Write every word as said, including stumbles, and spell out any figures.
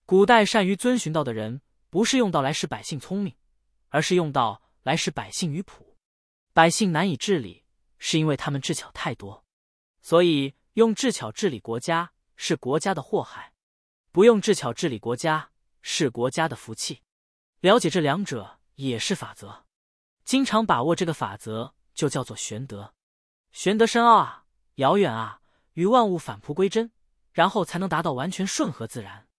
古代善于遵循道的人，不是用道来使百姓聪明，而是用道来使百姓愚朴。百姓难以治理，是因为他们智巧太多，所以用智巧治理国家是国家的祸害，不用智巧治理国家是国家的福气。了解这两者也是法则，经常把握这个法则就叫做玄德。玄德深奥啊，遥远啊，与万物返璞归真，然后才能达到完全顺和自然。